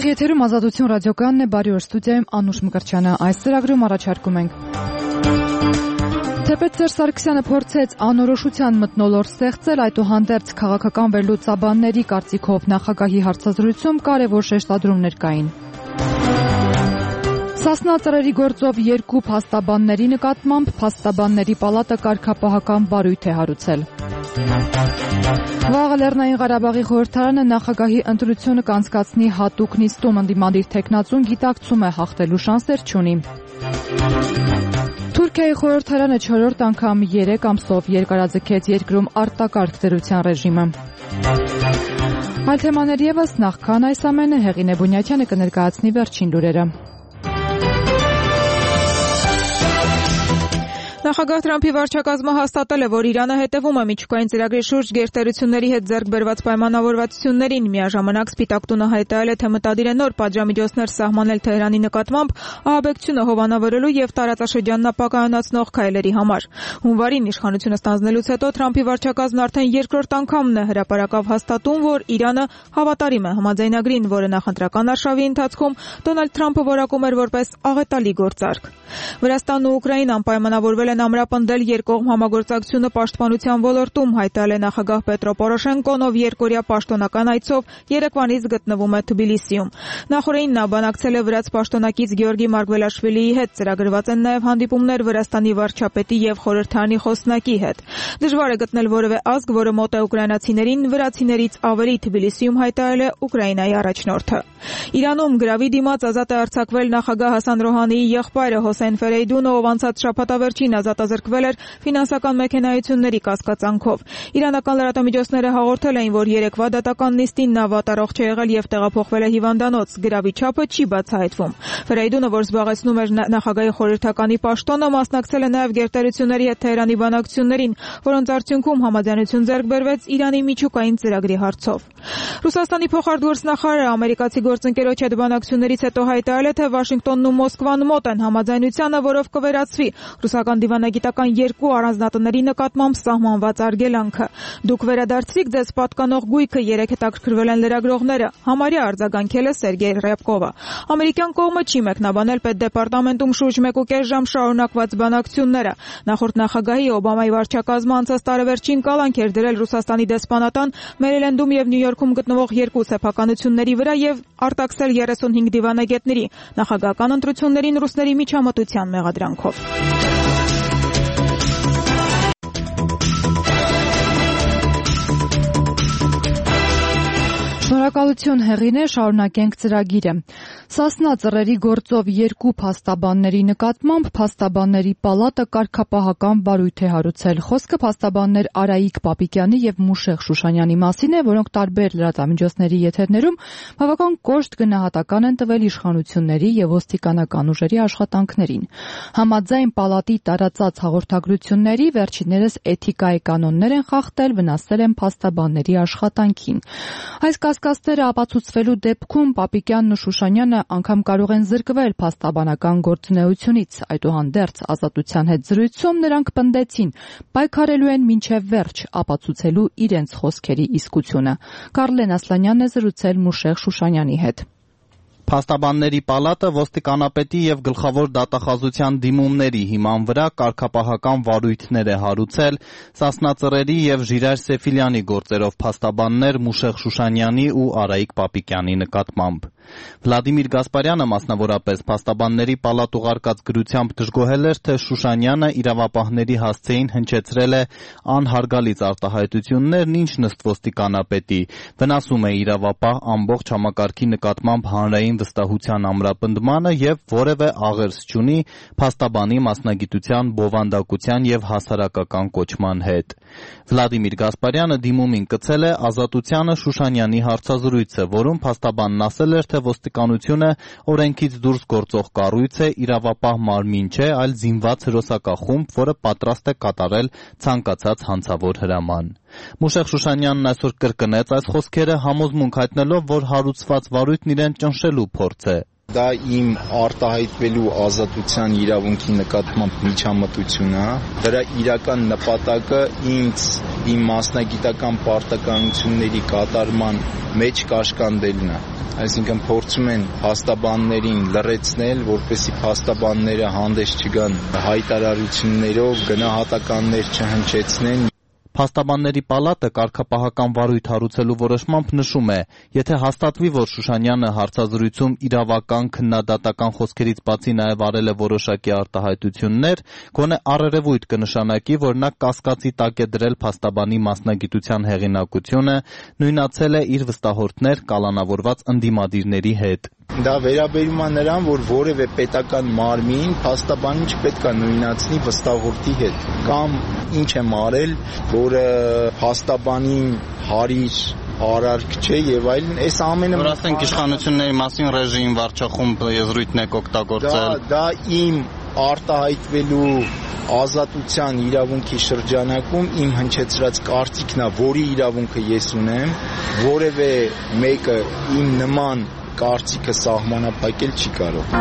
Եթերի եթերում Ազատություն ռադիոկայանն է, բարի օր, ստուդիայում Անուշ Մկրտչյանը։ Այս ծրագրում առաջարկում ենք Թեպետ Սերժ Սարգսյանը փորձեց անորոշության մթնոլորտ ստեղծել, այդուհանդերձ քաղաքական վերլուծաբանների կարծիքով նախագահի հարցազրույցում կարևոր շեշտադրումներ կային։ Սասնա ծռերի գործով 2 փաստաբանների նկատմամբ փաստաբանների պալատը կարգապահական բարույթ է հարուցել։ Վաղը Լեռնային Ղարաբաղի խորհրդարանը նախագահի ընտրությունը կանցկացնի հատուկ նիստում, ընդդիմադիր թեկնածուն գիտակցում է հաղթելու շանսեր չունի։ Թուրքիայի խորհրդարանը 4-րդ անգամ 3 ամսով երկարաձգեց երկրում արտակարգ դրության ռեժիմը։ Այլ թեմաներ ևս, նախքան այս ամենը Հեղինե Բունյաթյանը կներկայացնի վերջին լուրերը։ Նախագահ Թրամփի վարչակազմը հաստատել է, որ Իրանը հետևում է միջուկային ծրագրի շուրջ գերտերությունների հետ ձեռք բերված պայմանավորվածություններին։ Միաժամանակ Սպիտակ տունը հայտարարել է, թե մտադիր է նոր պատժամիջոցներ սահմանել Թեհրանի նկատմամբ ահաբեկչությունը հովանավորելու եւ տարածաշրջանն ապակայունացնող քայլերի համար։ Հունվարին իշխանությունը ստանձնելուց հետո Թրամփի վարչակազմն արդեն երկրորդ անգամն է հրապարակավ հաստատում, որ Իրանը հավատարիմ է համաձայնագրին, որը նախընտրական արշավի ընթացքում Դոնալդ Թրամփը որակում էր որպես աղետալի գործարք։ Վրաստանն ու Ուկրաինան պայմանավորվել են ամրապնդել երկկողմ համագործակցությունը պաշտպանության ոլորտում, հայտարարել է նախագահ Պետրո Պորոշենկոն, ով երկօրյա պաշտոնական այցով Երևանից գտնվում է Թբիլիսիում։ Նախորդին նա բանակցել է վրաց պաշտոնակից Գեորգի Մարգվելաշվիլիի հետ, ծրագրված են նաև հանդիպումներ Վրաստանի վարչապետի եւ խորհրդարանի խոսնակի հետ։ Դժվար է գտնել որևէ ազգ, որը մոտ է ուկրաինացիներին, վրացիներից ավելի, Թբիլիսիում հայտարարել է Ուկրաինայի առաջնորդը։ Իրանում գրավի դիմաց ազատ է արձակվել նախագահ Հասան Ռոհանիի եղբայրը Հոսեյն Ֆերեյդունը, ով անցած շաբաթավերջին ազատազրկվել էր ֆինանսական մեքենայությունների կասկածանքով։ Իրանական լրատվամիջոցները հաղորդել էին, որ երեկվա դատական նիստին նա վատառողջ է եղել եւ տեղափոխվել է հիվանդանոց։ Գրավի չափը չի բացահայտվում։ Ֆերեյդունը, որ զբաղեցնում էր նախագահի խորհրդականի պաշտոնը, մասնակցել է նաև գերտերությունների հետ Թեհրանի բանակցություններին, որոնց արդյունքում համաձայնություն ձեռք բերվեց Իրանի միջուկային ծրագրի հարցով։ Ռուսաստանի փոխարտգործնախարարը ամերիկացի գործընկերոջ հետ բանակցություններից հետո հայտարարել է, թե Վաշինգտոնն ու Մոսկվան մոտ են համաձայնությանը, որով կվերացվի ռուսական դիվանագիտական 2 առանձնատների նկատմամբ սահմանված արգելանքը։ Դուք վերադարձրիք ձեզ պատկանող գույքը, 3 հետաքրքրվել են լրագրողները, համարյա արձագանքել է Սերգեյ Ռյաբկովը։ Ամերիկյան կողմը չի մեկնաբանել պետդեպարտամենտում շուրջ 1.5 ժամ շարունակված բանակցությունները։ Նախորդ նախագահի Օբամայի վարչակազմը անցած տարեվերջին կալանք էր դրել Ռուսաստանի դեսպանատան, Մերիլենդում եւ Նյու Յորքում գտնվող 2 սեփականությունների վրա եւ արտաքսել 35 դիվանագետների նախագահական ընտրություններին ռուսների միջամտության մեղադրանքով։ Շնորհակալություն Հեղինե, շարունակենք ծրագիրը։ Սասնա ծռերի գործով 2 փաստաբանների նկատմամբ փաստաբանների պալատը կարգապահական բարույթ է հարուցել։ Խոսքը փաստաբաններ Արայիկ Պապիկյանի եւ Մուշեղ Շուշանյանի մասին է, որոնք տարբեր լրատվամիջոցների եթերներում բավական կոշտ գնահատական են տվել իշխանությունների եւ ոստիկանական ուժերի աշխատանքներին։ Համաձայն պալատի տարածած հաղորդագրությունների վերջիններս էթիկայի կանոններ են խախտել, վնասել են փաստաբանների աշխատանքին։ Այս կասկածները ապացուցվելու դեպքում Պապիկյանն ու Շուշանյանը անգամ կարող են զրկվել փաստաբանական գործունեությունից։ Այդուհանդերձ Ազատության հետ զրույցում նրանք պնդեցին, պայքարելու են մինչև վերջ ապացուցելու իրենց խոսքերի իսկությունը։ Կարլեն Ասլանյանն է զրուցել Մուշեղ Շուշանյանի հետ։ Փաստաբանների պալատը ոստիկանապետի եւ գլխավոր դատախազության դիմումների հիման վրա կարգապահական վարույթներ է հարուցել Սասնա ծռերի եւ Ժիրայր Սեֆիլյանի գործերով փաստաբաններ Մուշեղ Շուշանյանի ու Արայիկ Պապիկյանի նկատմամբ։ Վլադիմիր Գասպարյանը մասնավորապես փաստաբանների պալատ ուղարկած գրությամբ դժգոհել էր, թե Շուշանյանը իրավապահների հասցեին հնչեցրել է անհարգալից արտահայտություններն, ինչ նստ ոստիկանապետի, վնասում է իրավապահ ամբողջ համակարգի նկատմամբ հանրային վստահության ամրապնդմանը եւ որևէ աղերս չունի փաստաբանի մասնագիտության, բովանդակության եւ հասարակական կոչման հետ։ Վլադիմիր Գասպարյանը դիմումին կցել է Ազատությանը Շուշանյանի հարցազրույցը, որում փաստաբանն ասել էր, թե ոստիկանությունը օրենքից դուրս գործող կառույց է, իրավապահ մարմին չէ, այլ զինված հրոսակախումբ, որը պատրաստ է կատարել ցանկացած հանցավոր հրաման։ Մուշեղ Շուշանյանն այսօր կրկնեց այս խոսքերը, համոզմունք հայտնելով, որ հարուցված վարույթն իրեն ճնշելու փորձ է։ Դա իմ արտահայտվելու ազատության իրավունքի նկատմամբ միջամտություն է։ Դրա իրական նպատակը ինձ իմ մասնագիտական պարտականությունների կատարման մեջ կաշկանդելն է։ Այսինքն փորձում են փաստաբաններին լռեցնել, որպեսզի փաստաբանները հանդես չգան հայտարարություններով, գնահատականներ չհնչեցնեն։ Փաստաբանների պալատը կարգապահական վարույթ հարուցելու որոշմամբ նշում է, եթե հաստատվի, որ Շուշանյանը հարցազրույցում իրավական քննադատական խոսքերից բացի նաև արել է որոշակի արտահայտություններ, գոնե առերևույթ կնշանակի, որ նա կասկածի տակ է դրել փաստաբանի մասնագիտության հեղինակությունը, նույնացել է իր վստահորդներ կալանավորված ընդդիմադիրների հետ։ Դա վերաբերում է նրան, որ որևէ պետական մարմին փաստաբանին չպետք է նույնացնի վստահորդի հետ, կամ ինչ եմ արել, որը փաստաբանին հարիր արարք չէ եւ այլն, այս ամենը որ ասենք իշխանությունների մասին ռեժիմ վարչախումբ եզրույթն է օգտագործել։ Դա իմ արտահայտվելու ազատության իրավունքի շրջանակում իմ հնչեցրած կարծիքն է, որի իրավունքը ես ունեմ, որևէ մեկը իմ նման կարծիքը սահմանափակել չի կարող։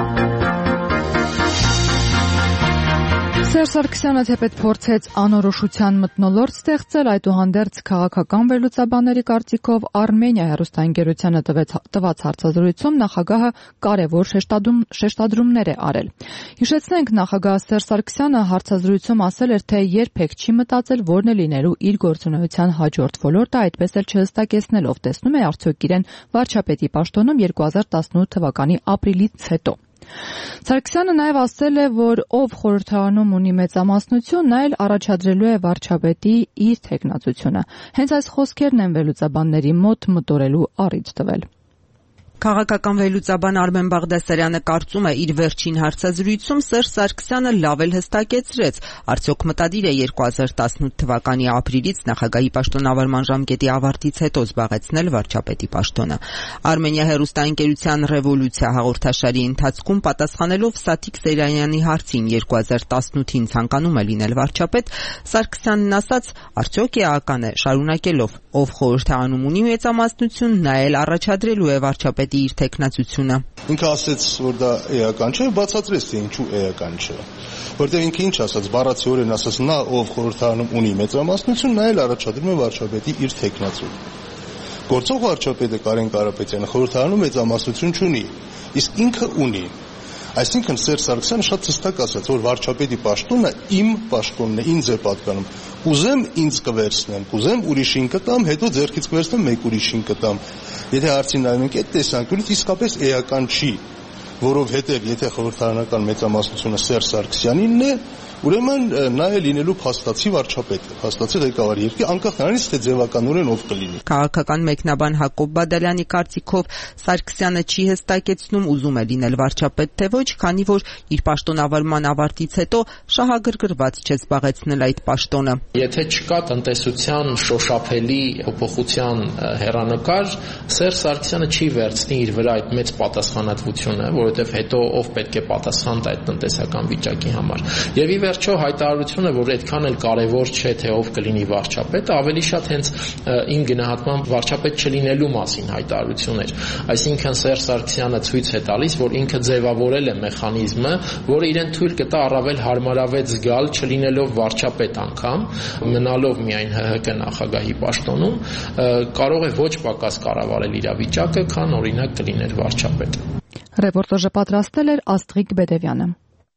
Սերժ Սարգսյանը թեպետ փորձեց անորոշության մթնոլորտ ստեղծել, այդուհանդերձ քաղաքական վերլուծաբանների կարծիքով Արմենիա հեռուստաընկերությանը տված հարցազրույցում նախագահը կարևոր շեշտադրումներ է արել։ Հիշեցնենք, նախագահ Սերժ Սարգսյանը հարցազրույցում ասել էր, թե երբեք չի մտածել որն է լինելու իր գործունեության հաջորդ ոլորտը, այդպես էլ չհստակեցնելով տեսնում է արդյոք իրեն վարչապետի պաշտոնում 2018 թվականի ապրիլից հետո։ Սարգսյանը նաև ասել է, որ ով խորհրդարանում ունի մեծամասնություն, նա էլ առաջադրելու է վարչապետի իր թեկնածությունը։ Հենց այս խոսքերն են վերլուծաբանների մոտ մտորելու առիթ տվել։ Քաղաքական վերլուծաբան Արմեն Բաղդասարյանը կարծում է, իր վերջին հարցազրույցում Սերժ Սարգսյանը լավ էլ հստակեցրեց, արդյոք մտադիր է 2018 թվականի ապրիլից նախագահի պաշտոնավարման ժամկետի ավարտից հետո զբաղեցնել վարչապետի պաշտոնը։ Արմենիա հեռուստաընկերության «Ռևոլյուցիա» հաղորդաշարի ընթացքում պատասխանելով Սաթիկ Սեյրանյանի հարցին 2018-ին ցանկանում է լինել վարչապետ, Սարգսյանն ասաց, արդյոք էական է, շարունակելով, ով խորհրդարանում ունի մեծամասնություն, նա էլ առաջադրելու է վարչապետի իր թեկնածությունը։ Ինքը ասաց, որ դա էական չէ, բացատրեց, թե ինչու էական չէ։ Որտեղ ինքը ինչ ասաց, բառացիորեն ասաց, նա ով խորհրդարանում ունի մեծամասնություն, նա էլ առաջադրում է վարչապետի իր թեկնածուն։ Գործող վարչապետը Կարեն Կարապետյանը խորհրդարանում մեծամասնություն չունի, իսկ ինքը ունի։ Այսինքն Սերժ Սարգսյանը շատ հստակ ասաց, որ վարչապետի պաշտոնը իմ պաշտոնն է, ինձ է պատկանում։ Կուզեմ ինձ կվերցնեմ, կուզեմ ուրիշին կտամ, հետո ձեռքից կվերցնեմ մեկ ուրիշին կտամ։ Եթե հարցին նայում ենք այդ տեսանկյունից, իսկապես էական չի, որովհետև եթե խորհրդարանական մեծամասնությունը Սերժ Սարգսյանինն է, ուրեմն նա է լինելու փաստացի վարչապետը, փաստացի ղեկավար երկրի, անկախ նրանից թե ձևականորեն ով կլինի։ Քաղաքական մեկնաբան Հակոբ Բադալյանի կարծիքով Սարգսյանը չի հստակեցնում ուզում է լինել վարչապետ թե ոչ, քանի որ իր պաշտոնավարման ավարտից հետո շահագրգռված չէ զբաղեցնել այդ պաշտոնը։ Եթե չկա տնտեսության շոշափելի փոփոխության հեռանկար, Սերժ Սարգսյանը չի վերցնի իր վրա այդ մեծ պատասխանատվությունը, որովհետև հետո ով պետք է պատասխան տա այդ տնտեսական վիճակի համար։ Եվ ի վերջո հայտարարությունը, որ այդքան էլ կարևոր չէ, թե ով կլինի վարչապետը, ավելի շատ հենց իմ գնահատմամբ վարչապետ չլինելու մասին հայտարարություն էր։ Այսինքն Սերժ Սարգսյանը ցույց է տալիս, որ ինքը ձևավորել է մեխանիզմը, որը իրեն թույլ կտա առավել հարմարավետ զգալ, չլինելով վարչապետ անգամ, մնալով միայն ՀՀԿ նախագահի պաշտոնում, կարող է ոչ պակաս կառավարել իրավիճակը, քան օրինակ կլիներ վարչապետ։ Ռեպորտաժը պատրաստել էր Աստղիկ Բեդևյանը։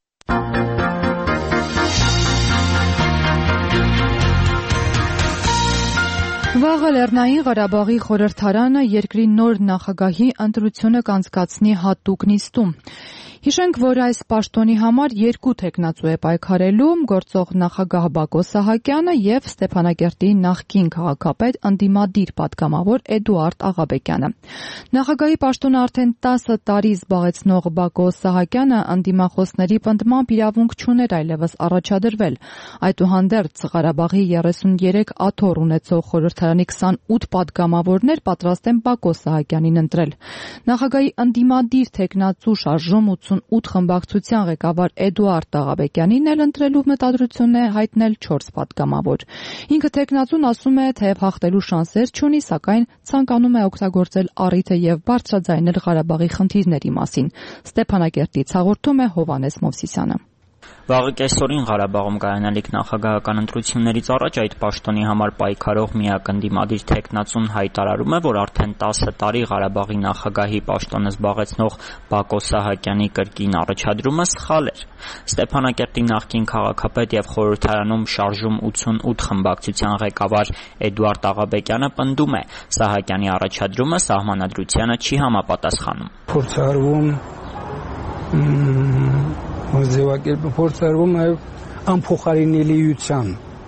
Վաղը Լեռնային Ղարաբաղի խորհրդարանը երկրի նոր նախագահի ընտրությունը կանցկացնի հատուկ նիստում։ Հիշենք, որ այս պաշտոնի համար երկու թեկնածու է պայքարելու գործող նախագահ Բակո Սահակյանը եւ Ստեփանագերտի նախկին քաղաքապետ ընդդիմադիր պատգամավոր Էդուարդ Աղաբեկյանը։ Նախագահի պաշտոնը արդեն 10 տարի զբաղեցնող Բակո Սահակյանը ընդդիմախոսների պնդմամբ իրավունք չուներ այլևս առաջադրվել։ Այդուհանդերձ Ղարաբաղի 33 աթոռ ունեցող խորհրդարանի 28 պատգամավորներ պատրաստ են Բակո Սահակյանին ընտրել։ Նախագահի ընդդիմադիր թեկնածու շարժում 88 խմբակցության ղեկավար Էդուարդ Աղաբեկյանին էլ ընտրելու մտադրություն է հայտնել 4 պատգամավոր։ Ինքը թեկնածուն ասում է, թե հաղթելու շանսեր չունի, սակայն ցանկանում է օգտագործել առիթը եւ բարձրաձայնել Ղարաբաղի խնդիրների մասին։ Ստեփանագերտից հաղորդում է Հովհաննես Մովսիսյանը։ Վաղը կեսօրին Ղարաբաղում կայանալիք նախագահական ընտրություններից առաջ այդ պաշտոնի համար պայքարող միակ ընդդիմադիր թեկնածուն հայտարարում է, որ արդեն 10 տարի Ղարաբաղի նախագահի պաշտոնը զբաղեցնող Բակո Սահակյանի կրկին առաջադրումը սխալ էր։ Ստեփանակերտի նախկին քաղաքապետ եւ խորհրդարանում շարժում 88 խմբակցության ղեկավար Էդուարդ Աղաբեկյանը պնդում է, Սահակյանի առաջադրումը սահմանադրությանը չի համապատասխանում։ Փորձարկվում է անփոխարինելիության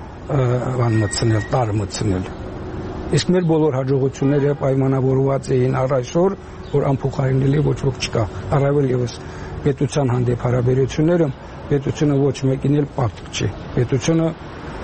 տարը մտցնել։ Իսկ մեր բոլոր հաջողությունները պայմանավորված էին առ այսօր, որ անփոխարինելի ոչ ոք չկա։ Առավել եւս պետության հանդեպ հարաբերությունները, պետությունը ոչ մեկին էլ պարտք չի։ Պետությունը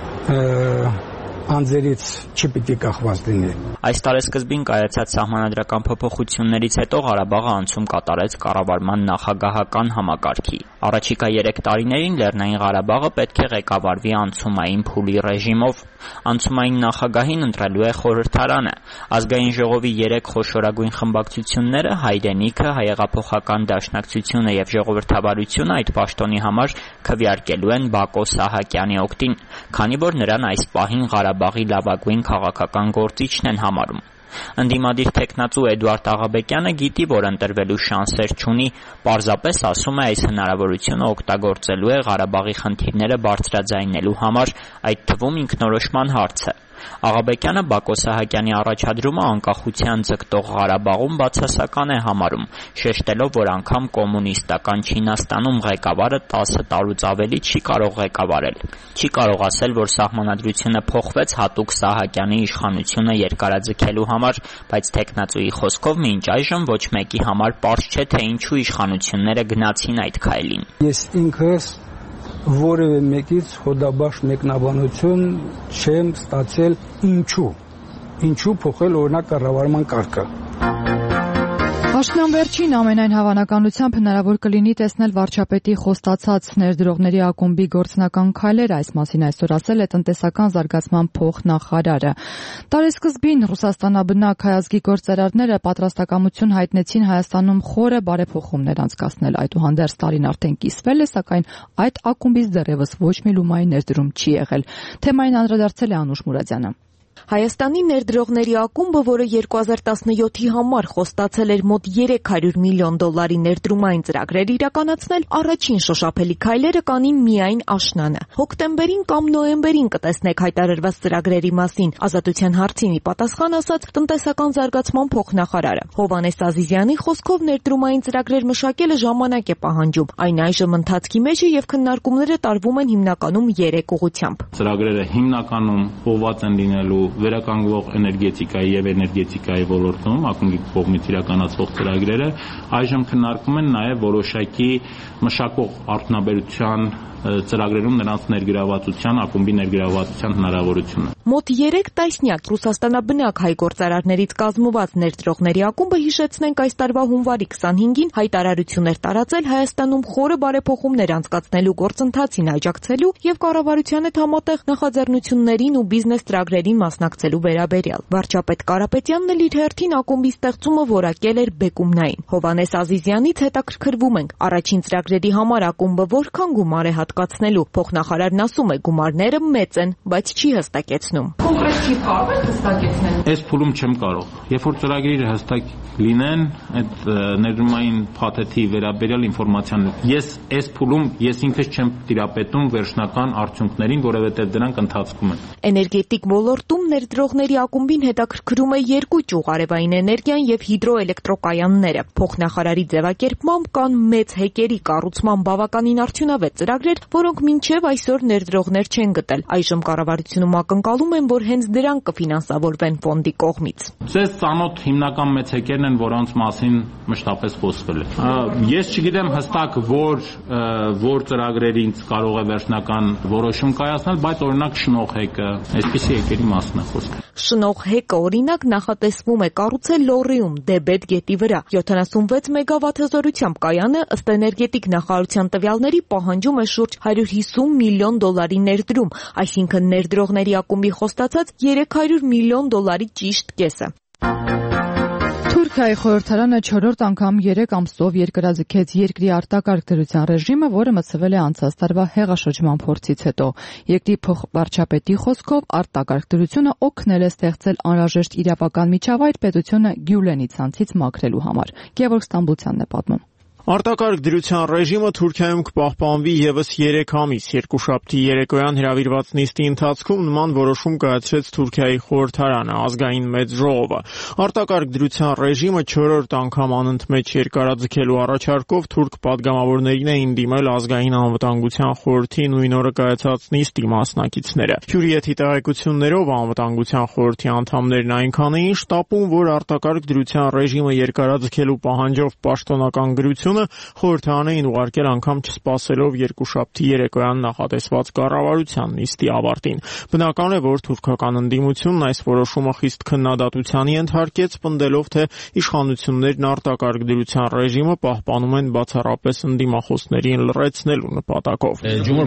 անձերից չպիտի կախված լինի։ Այս տարեսկզբին կայացած սահմանադրական փոփոխություններից հետո Ղարաբաղը անցում կատարեց կառավարման նախագահական համակարգի։ Առաջիկա 3 տարիներին Լեռնային Ղարաբաղը պետք է ղեկավարվի անցումային փուլի ռեժիմով։ Անցումային նախագահին ընտրելու է խորհրդարանը։ Ազգային ժողովի 3 խոշորագույն խմբակցությունները՝ Հայրենիքը, Հայեղափոխական դաշնակցությունը եւ Ժողովրդավարությունը այդ պաշտոնի համար քվեարկելու են Բակո Սահակյանի օգտին, քանի որ նրան այս պահին Ղարաբաղի լավագույն քաղաքական գործիչն են համարում։ Ընդդիմադիր թեկնածու Էդուարդ Աղաբեկյանը գիտի, որ ընտրվելու շանսեր չունի, պարզապես ասում է, այս հնարավորությունը օգտագործելու է Ղարաբաղի խնդիրները բարձրաձայնելու համար, այդ թվում ինքնորոշման հարցը։ Աղաբեկյանը Բակո Սահակյանի առաջադրումը անկախության ձգտող Ղարաբաղում բացասական է համարում, շեշտելով, որ անգամ կոմունիստական Չինաստանում ղեկավարը 10 տարուց ավելի չի կարող ղեկավարել։ Չի կարող ասել, որ սահմանադրությունը փոխվեց հատուկ Սահակյանի իշխանությունը երկարաձգելու համար, բայց թեկնածուի խոսքով մինչ այժմ ոչ մեկի համար պարզ չէ, թե ինչու իշխանությունները գնացին այդ քայլին։ Ես ինքս որևէ մեկից խոդաբաշ մեկնաբանություն չեմ ստացել ինչու փոխել օրինակ կառավարման կարգը։ Աշնան վերջին ամենայն հավանականությամբ հնարավոր կլինի տեսնել վարչապետի խոստացած ներդրողների ակումբի գործնական քայլերը, այս մասին այսօր ասել է տնտեսական զարգացման փոխնախարարը։ Տարեսկզբին Ռուսաստանաբնակ հայազգի գործարարները պատրաստակամություն հայտնեցին Հայաստանում խորը բարեփոխումներ անցկացնել, այդուհանդերձ տարին արդեն կիսվել է, սակայն այդ ակումբից դեռևս ոչ մի լումայի ներդրում չի եղել։ Թեմային անդրադարձել է Անուշ Մուրադյանը։ Հայաստանի ներդրողների ակումբը, որը 2017-ի համար խոստացել էր մոտ 300 միլիոն դոլարի ներդրումային ծրագրեր իրականացնել, առաջին շոշափելի քայլերը կանին միայն աշնանը։ Հոկտեմբերին կամ նոյեմբերին կտեսնեք հայտարարված ծրագրերի մասին, Ազատության հարցին ի պատասխան ասաց տնտեսական զարգացման փոխնախարարը։ Հովհաննես Ազիզյանի խոսքով ներդրումային ծրագրեր մշակելը ժամանակ է պահանջում, այն այժմ ընթացքի մեջ է եւ քննարկումները տարվում են հիմնականում 3 ուղղությամբ։ Ծրագրերը հիմնականում ուղղված են լինելու վերականգնվող էներգետիկայի եւ էներգետիկայի ոլորտում ակումբի կողմից իրականացվող ծրագրերը այժմ քննարկում են նաեւ որոշակի մշակող արդյունաբերության ծրագրերում նրանց ներգրավվածության, ակումբի ներգրավվածության հնարավորությունը։ Մոտ 3 տասնյակ Ռուսաստանաբնակ հայ գործարարներից կազմված ներդրողների ակումբը, հիշեցնենք, այս տարվա հունվարի 25-ին հայտարարություններ տարածել Հայաստանում խորը բարեփոխումներ անցկացնելու գործընթացին աջակցելու եւ կառավարության հետ համատեղ նախաձեռնություններին ու բիզնես ծրագրերին մասնակցելու վերաբերյալ։ Վարչապետ Կարապետյանն էլ իր հերթին ակումբի ստեղծումը որակել էր բեկումնային։ Հովհաննես Ազիզյանից հետաքրքրվում ենք, առաջին ծրագրերի համար ակումբը որքան գումար է հատկացնելու։ Փոխնախարարն ասում է, գումարները մեծ են, բայց չի հստակեցնում։ Կոնկրետ կարող եք հստակեցնել։ Այս փուլում չեմ կարող։ Երբ որ ծրագրերը հստակ լինեն, այդ ներդրումային փաթեթի վերաբերյալ ինֆորմացիան ես այս փուլում ինքս չեմ տիրապետում վերջնական արդյունքներին, որովհետև դրանք ընթացքում են։ Էներգետիկ ոլորտում ներդրողների ակումբին հետաքրքրում է 2 ճյուղ՝ արևային էներգիան եւ հիդրոէլեկտրոկայանները։ Փոխնախարարի ձևակերպմամբ կան մեծ հեկերի կառուցման բավականին արդյունավետ ծրագրեր, որոնք մինչև այսօր ներդրողներ չեն գտել։ Այժմ կառավարությունում ակնկալում են, որ հենց դրանք կֆինանսավորվեն ֆոնդի կողմից։ Ձեզ ծանոթ հիմնական մեծ հեկերն են, որոնց մասին մշտապես խոսվել է։ Ես չգիտեմ հստակ որ ծրագրերից կարող է վերջնական որոշում կայացնել, բայց օրինակ շնող հեկը, այսպիսի հեկերի մասն է խոսքը։ Շնող հեկը օրինակ նախատեսվում է կառուցել Լոռիում Դեբետ գետի վրա 76 մեգավատ հզորությամբ կայանը ըստ էներգետիկ նախարարության տվյալների պահանջում է շուրջ 150 միլիոն դոլարի ներդրում, այսինքն ներդրողների ակումբի խոստացած 300 միլիոն դոլարի ճիշտ կեսը։ Թուրքիայի խորհրդարանը 4-րդ անգամ 3 ամսով երկրաձգեց երկրի արտակարգ դրության ռեժիմը, որը մցվել է անցած տարվա հեղաշրջման փորձից հետո։ Երկրի փոխվարչապետի խոսքով արտակարգ դրությունը օգնել է ստեղծել անհրաժեշտ իրավական միջավայր պետությունը Գյուլենի ցանցից մաքրելու համար։ Գևորգ Ստամբուլցյանն է պատմում։ Արտակարգ դրության ռեժիմը Թուրքիայում կպահպանվի եւս 3 ամիս։ Երկուշաբթի երեկոյան հրավիրված նիստի ընթացքում նման որոշում կայացրեց Թուրքիայի խորհրդարանը, ազգային մեծ ժողովը։ Արտակարգ դրության ռեժիմը 4-րդ անգամ անընդմեջ երկարաձգելու առաջարկով թուրք падգամավորներին էին դիմել ազգային անվտանգության խորհրդի նույն օրը կայացած նիստի մասնակիցները։ Հյուրիեթի տեղեկություններով անվտանգության խորհրդի անդամներն այնքան էին շտապում, որ արտակարգ դրության ռեժիմը երկարաձգելու պահանջով պաշտոնական գրություն խորհրդարանը էին ուղարկել անգամ չսպասելով երկուշաբթի երեկոյան նախատեսված կառավարության նիստի ավարտին։ Բնական է, որ թուրքական ընդդիմությունն այս որոշումը խիստ քննադատությանի ենթարկեց, պնդելով, թե իշխանություններն արտակարգ դրության ռեժիմը պահպանում են բացառապես ընդդիմախոսներին լռեցնելու նպատակով։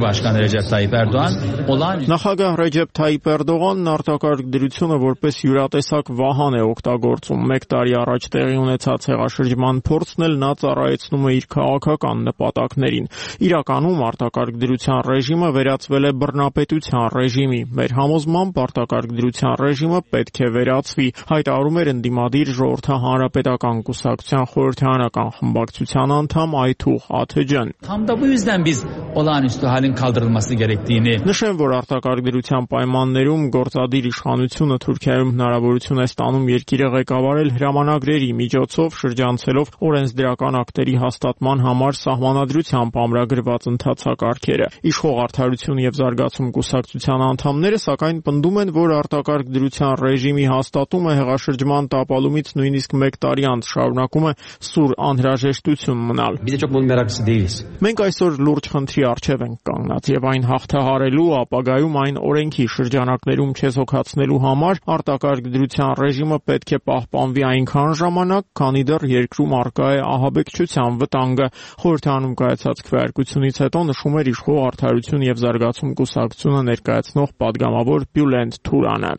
Նախագահ Ռեջեփ Թայիպ Էրդողանն արտակարգ դրությունը որպես յուրատեսակ վահան է օգտագործում։ 1 տարի առաջ տեղի ունեցած հեղաշրջման փորձն էլ նա ծառայեցնում իր քաղաքական նպատակներին։ Իրականում արտակարգ դրության ռեժիմը վերածվել է բռնապետության ռեժիմի։ Մեր համոզմամբ արտակարգ դրության ռեժիմը պետք է վերացվի, հայտարարում էր ընդդիմադիր ժողովրդահանրապետական կուսակցության խորհրդարանական խմբակցության անդամ Այթուղ Աթեջան։ Նշեմ, որ արտակարգ դրության պայմաններում գործադիր իշխանությունը Թուրքիայում հնարավորություն է ստանում երկիրը ղեկավարել հրամանագրերի միջոցով, շրջանցելով օրենսդրական ակտերի հաստատման համար սահմանադրությամբ ամրագրված ընթացակարգերը։ Իշխող Արդարություն եւ Զարգացում կուսակցության անդամները սակայն պնդում են, որ արտակարգ դրության ռեժիմի հաստատումը հեղաշրջման տապալումից նույնիսկ 1 տարի անց շարունակում է սուր անհրաժեշտություն մնալ։ Մենք այսօր լուրջ խնդրի առջև ենք կանգնած եւ այն հաղթահարելու, ապագայում այն օրենքի շրջանակներում չեզոքացնելու համար արտակարգ դրության ռեժիմը պետք է պահպանվի այնքան ժամանակ, քանի դեռ երկրում առկա է ահաբեկչության վտանգը։ Խորհրդարանում կայացած քվեարկությունից հետո նշում էր իշխող Արդարություն եւ Զարգացում կուսակցությունը ներկայացնող падգամավոր Բյուլենդ Թուրանը։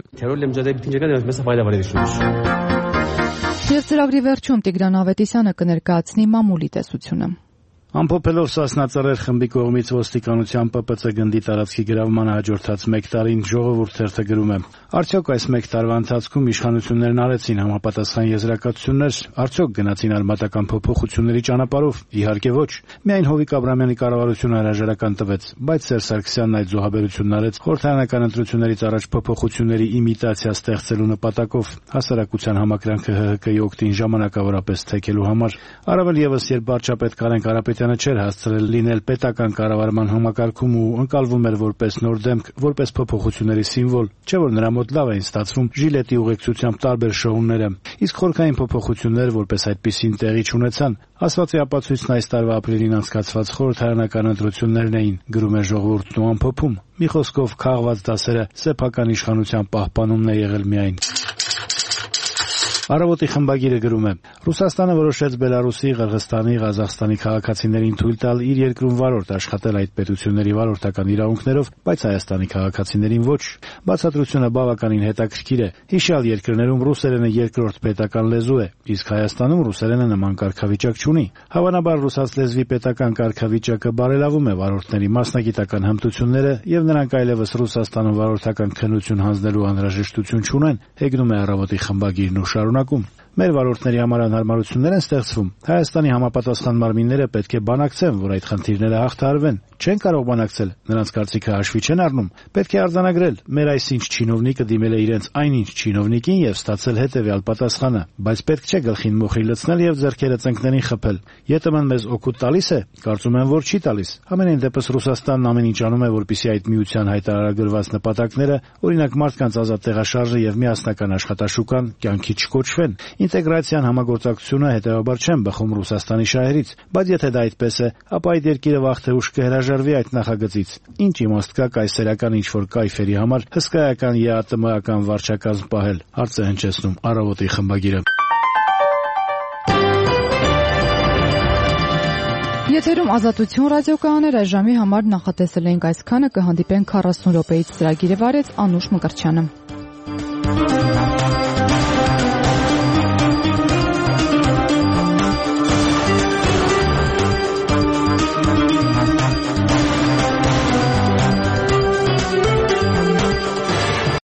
Եվ ծրագրի վերջում Տիգրան Ավետիսյանը կներկայացնի մամուլի տեսությունը։ Ամփոփելով Սասնա ծռեր խմբի կողմից ոստիկանության ՊՊՑ գնդի տարածքի գրավմանը հաջորդած 1 տարին ժողովուրդ թերթը գրում է. Արդյոք այս 1 տարվա ընթացքում իշխանություններն արեցին համապատասխան եզրակացություններ, արդյոք գնացին արմատական փոփոխությունների ճանապարհով։ Իհարկե ոչ։ Միայն Հովիկ Աբրամյանի կառավարությունը հրաժարական տվեց, բայց Սերժ Սարգսյանն այդ զոհաբերությունն արեց խորհրդարանական ընտրություններից առաջ փոփոխությունների իմիտացիա ստեղծելու նպատակով, հասարակության համակրանքը ՀՀԿ-ի օգտին ժամանակավորապես թեքելու համար։ Առավել եւս, երբ վարչապետ Կարեն Կարապետյանը չէր հասցրել լինել պետական կառավարման համակարգում ու ընկալվում էր որպես նոր դեմք, որպես փոփոխությունների սիմվոլ, չէ՞ որ նրա մոտ լավ էին ստացվում ժիլետի ուղեկցությամբ տարբեր շոուները։ Իսկ խորքային փոփոխություններ որպես այդպիսին տեղի չունեցան։ Ասվածի ապացույցն այս տարվա ապրիլին անցկացված խորհրդարանական ընտրություններն էին, գրում է ժողովուրդն ու ամփոփում։ Մի խոսքով քաղված դասերը սեփական իշխանության պահպանումն է եղել միայն։ Առավոտի խմբագիրը գրում է. Ռուսաստանը որոշեց Բելարուսի, Ղրղստանի, Ղազախստանի քաղաքացիներին թույլ տալ իր երկրում վարորդ աշխատել այդ պետությունների վարորդական իրավունքներով, բայց Հայաստանի քաղաքացիներին ոչ։ Բացատրությունը բավականին հետաքրքիր է։ Հիշյալ երկրներում ռուսերենը երկրորդ պետական լեզու է, իսկ Հայաստանում ռուսերենը նման կարգավիճակ չունի։ Հավանաբար ռուսաց լեզվի պետական կարգավիճակը բարելավում է վարորդների մասնագիտական հմտությունները եւ նրանք այլևս Ռուսաստանում վարորդական քննություն հանձնելու անհրաժեշտություն չունեն, հեգնում է Առավոտի խմբագիրն ու շարունակում. Մեր վարորդների համար անհարմարություններ են ստեղծվում։ Հայաստանի համապատասխան մարմինները պետք է բանակցեն, որ այդ խնդիրները հաղթահարվեն։ Չեն կարող բանակցել, նրանց կարծիքը հաշվի չեն առնում։ Պետք է արձանագրել, մեր այսինչ չինովնիկը դիմել է իրենց այնինչ չինովնիկին եւ ստացել հետեւյալ պատասխանը, բայց պետք չէ գլխին մոխրի լցնել եւ ձեռքերը ծնկներին խփել։ ԵՏՄ-ն մեզ օգուտ տալիս է, կարծում եմ, որ չի տալիս։ Ամենայն դեպս Ռուսաստանն ամեն ինչ անում է, որպեսզի այդ միության հայտարարագրված նպատակները, օրինակ մարդկանց ազատ տեղաշարժը եւ միասնական աշխատաշուկան, կյանքի չկոչվեն։ Ինտեգրացիան համագործակցությունը հետեւաբար չեն բխում Ռուսաստանի շահերից, բայց եթե դա այդպես է, ապա այդ երկիրը վաղ թե ուշ կհրաժարվի այդ նախագծից։ Ինչ իմաստ կա կայսերական ինչ-որ կայֆերի համար հսկայական ԵԱՏՄ-ական վարչակազմ պահել, հարց է հնչեցնում Առավոտի խմբագիրը։ Եթերում Ազատություն ռադիոկայաններ այժմի համար նախատեսել ենք այսքանը, կհանդիպենք 40 րոպեից ծրագիրը վարեց Անուշ Մկրտչյանը։